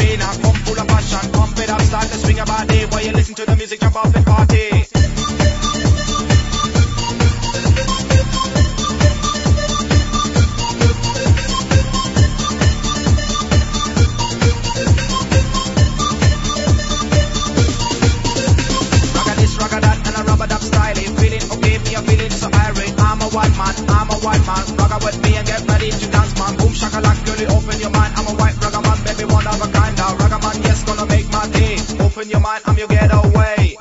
champagne, come full of passion, pump it up, start to swing your body. While you listen to the music, jump off and party. I'm a white man, rock with me and get ready to dance, man. Boom shakalaka, girl, you open your mind. I'm a white ragga man, baby, one of a kind. Now ragga man, yes, gonna make my day. Open your mind, I'm your getaway.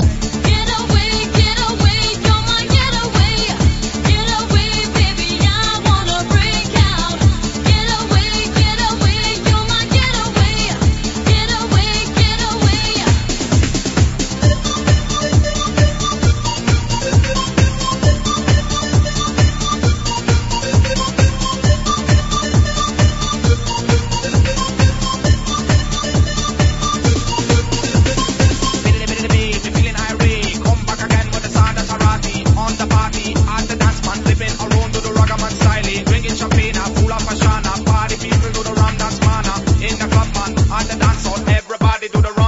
Champagne, full of passion, party people do the rum dance, man. In the club, man, on the dance hall, everybody do the